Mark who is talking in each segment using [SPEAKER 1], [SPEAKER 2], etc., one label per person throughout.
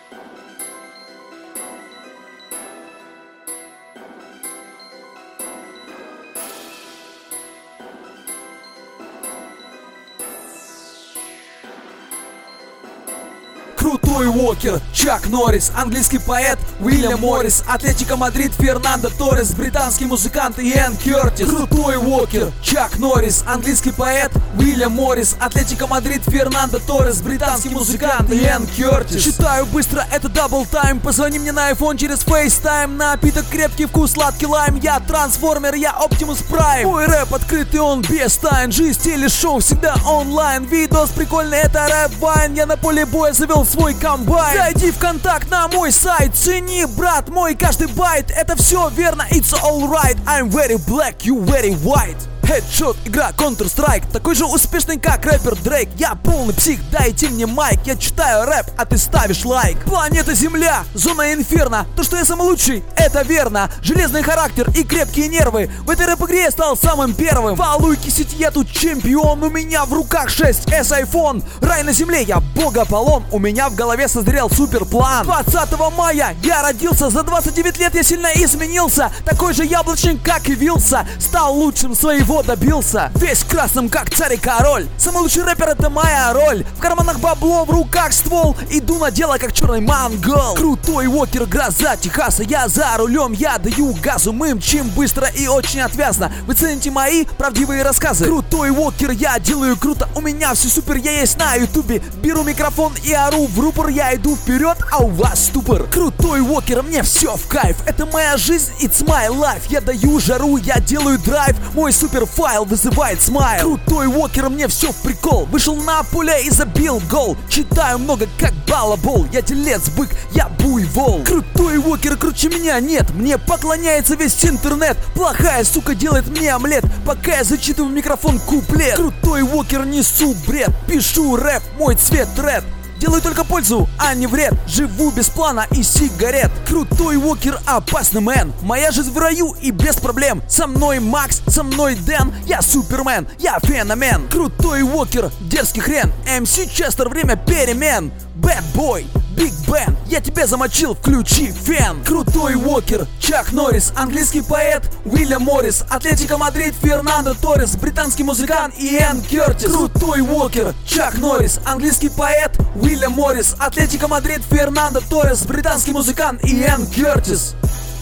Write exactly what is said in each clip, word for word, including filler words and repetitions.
[SPEAKER 1] Крутой Уокер, Чак Норрис, английский поэт Уильям Моррис, Атлетико Мадрид Фернандо Торрес, британский музыкант Иэн Кертис. Крутой Уокер, Чак Норрис, английский поэт Уильям Моррис, Атлетико Мадрид Фернандо Торрес, британский музыкант Иэн Кертис. Читаю быстро, это дабл тайм. Позвони мне на iPhone через FaceTime. Напиток крепкий, вкус сладкий лайм. Я трансформер, я Оптимус Прайм. Мой рэп открытый, он без тайн. Жизнь, телешоу всегда онлайн. Видос прикольный, это рэп вайн. Я на поле боя завел свой комбайн. Зайди в контакт на мой сайт. Цени, брат мой, каждый байт. Это все верно, it's alright. I'm very black, you very white. Headshot, игра Counter-Strike, такой же успешный, как рэпер Дрейк. Я полный псих, дайте мне майк. Я читаю рэп, а ты ставишь лайк. Планета Земля, зона инферно. То, что я самый лучший, это верно. Железный характер и крепкие нервы. В этой рэп-игре я стал самым первым. Валуйки сети, я тут чемпион. У меня в руках шесть эс айфон. Рай на земле, я бог Аполлон. У меня в голове созрел суперплан. двадцатого мая я родился. За двадцать девять лет я сильно изменился. Такой же яблочник, как и Вилса. Стал лучшим своего добился. Весь красным, как царь и король. Самый лучший рэпер, это моя роль. В карманах бабло, в руках ствол. Иду на дело, как черный монгол. Крутой Уокер, гроза Техаса. Я за рулем, я даю газу. Мы мчим быстро и очень отвязно. Вы цените мои правдивые рассказы. Крутой Уокер, я делаю круто. У меня все супер, я есть на ютубе. Беру микрофон и ору в рупор. Я иду вперед, а у вас ступор. Крутой Уокер, мне все в кайф. Это моя жизнь, it's my life. Я даю жару, я делаю драйв. Мой супер файл вызывает смайл. Крутой Уокер, мне все в прикол. Вышел на поле и забил гол. Читаю много, как балабол. Я телец, бык, я буйвол. Крутой Уокер, круче меня нет. Мне поклоняется весь интернет. Плохая сука делает мне омлет, пока я зачитываю в микрофон куплет. Крутой Уокер, несу бред. Пишу рэп, мой цвет ред. Делаю только пользу, а не вред. Живу без плана и сигарет. Крутой Уокер, опасный мэн. Моя жизнь в раю и без проблем. Со мной Макс, со мной Дэн. Я супермен, я феномен. Крутой Уокер, дерзкий хрен. эм си Честер, время перемен. Bad boy, Big Ben, я тебя замочил, включи фен. Крутой Уокер, Чак Норрис, английский поэт Уильям Моррис, Атлетико Мадрид Фернандо Торрес, британский музыкант Иэн Кертис. Крутой Уокер, Чак Норрис, английский поэт Уильям Моррис, Атлетико Мадрид Фернандо Торрес, британский музыкант Иэн Кертис.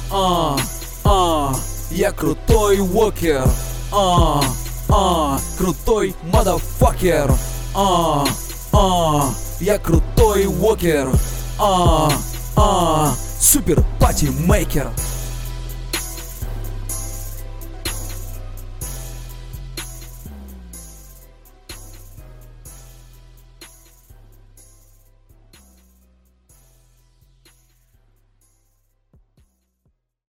[SPEAKER 1] А, а, я крутой Уокер. А, а, крутой motherfucker. А, а, я крутой Уокер. А, а, супер пати мейкер.